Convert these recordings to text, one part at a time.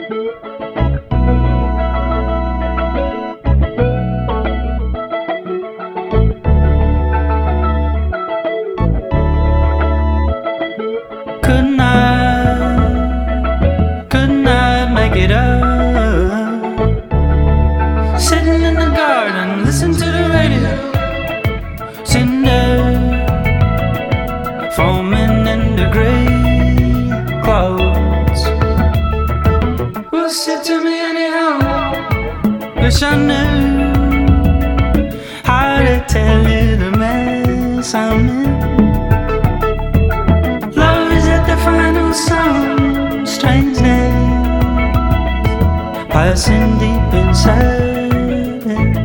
Couldn't I make it up? Sitting in the garden, listen to the radio. Sitting there, foaming in the gray clouds. What's it to me anyhow? Wish I knew how to tell you the mess I'm in. Love is at the final sound, strangeness passing deep inside it.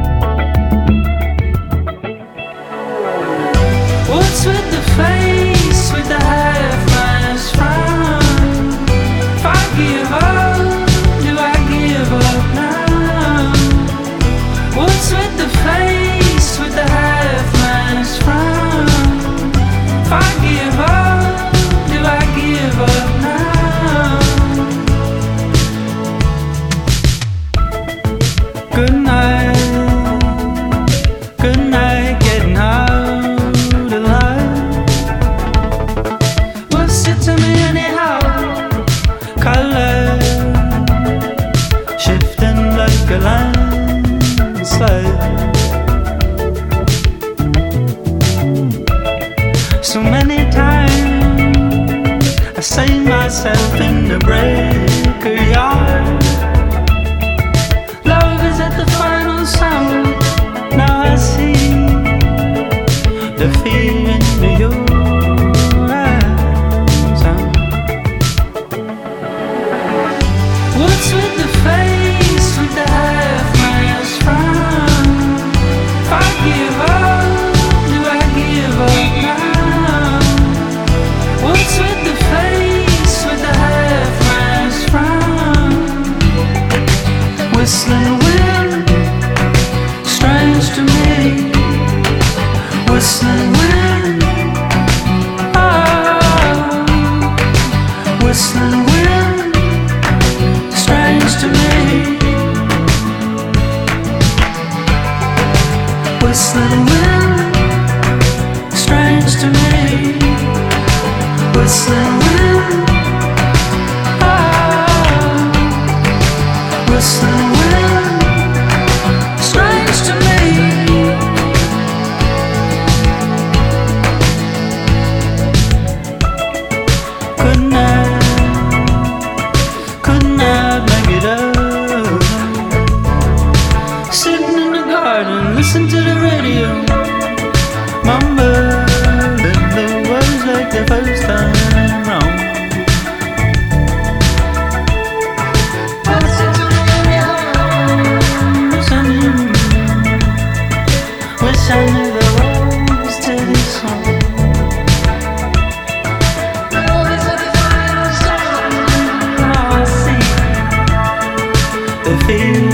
What's with the face, with the half-mask frown? If I give up, do I give up now? What's with the face, with the half-mask frown? If I give up, do I give up now? Good night, getting out alive. What's it to me anyhow? Color shifting like a landslide. So many times I say myself in the breaker yard. Love is at the final sound. Now I see the fear in your eyes. What's with the face, with the half-mask frown? If I give up, do I give up now? What's with the face, with the half-mask frown? Whistling wind, strange to me. Whistling wind, oh. Whistling wind, strange to me. Whistling wind, strange to me. Whistling wind, oh. Whistling wind, strange to me. Couldn't I make it up? Sitting in the garden, listen to the radio, mumbling the words like the first time wrong. Wish I knew the words to this song. Love is at the final song. Now I see the fear